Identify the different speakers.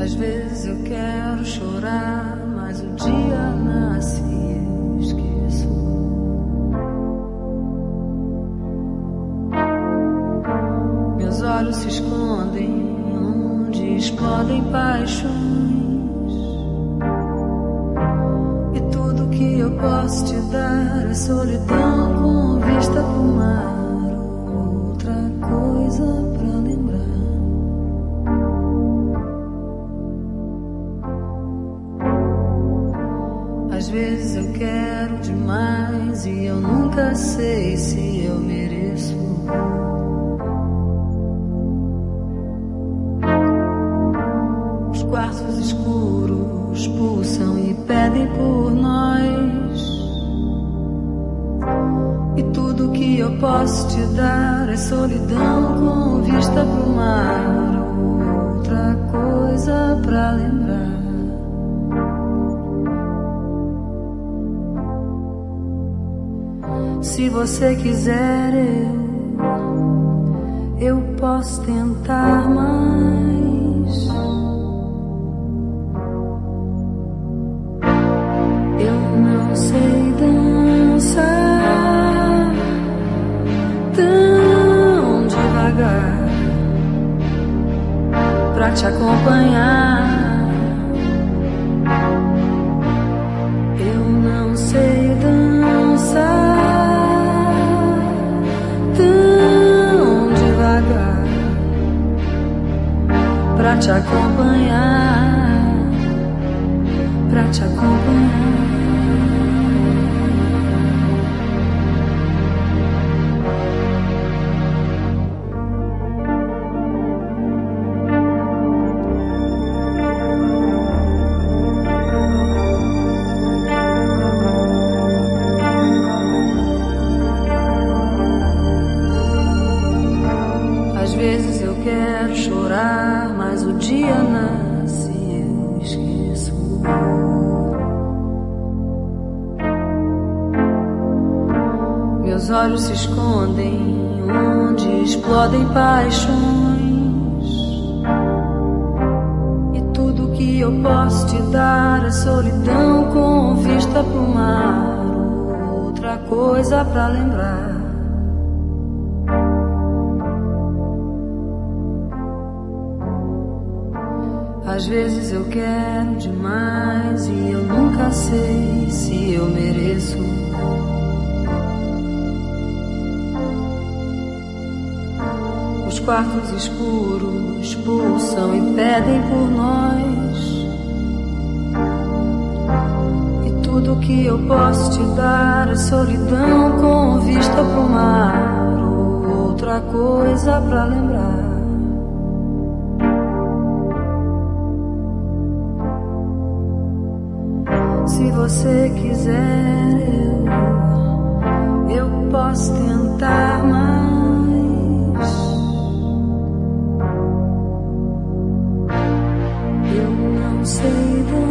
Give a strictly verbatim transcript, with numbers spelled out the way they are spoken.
Speaker 1: Às vezes eu quero chorar, mas o dia nasce e eu esqueço. Meus olhos se escondem onde explodem paixões, e tudo que eu posso te dar é solidão com vista pro mar, outra coisa pra lembrar. Às vezes eu quero demais e eu nunca sei se eu mereço. Os quartos escuros pulsam e pedem por nós, e tudo que eu posso te dar é solidão com vista pro mar, outra coisa pra lembrar. Se você quiser, eu, eu posso tentar mais. Eu não sei dançar tão devagar pra te acompanhar. Eu não sei dançar pra te acompanhar, pra te acompanhar. Às vezes eu quero chorar, mas o dia nasce e eu esqueço. Meus olhos se escondem onde explodem paixões, e tudo que eu posso te dar é solidão com vista pro mar, outra coisa pra lembrar. Às vezes eu quero demais e eu nunca sei se eu mereço. Os quartos escuros pulsam e pedem por nós, e tudo que eu posso te dar é solidão com vista pro mar, outra coisa pra lembrar. Se você quiser, eu, eu posso tentar mais. Eu não sei dançar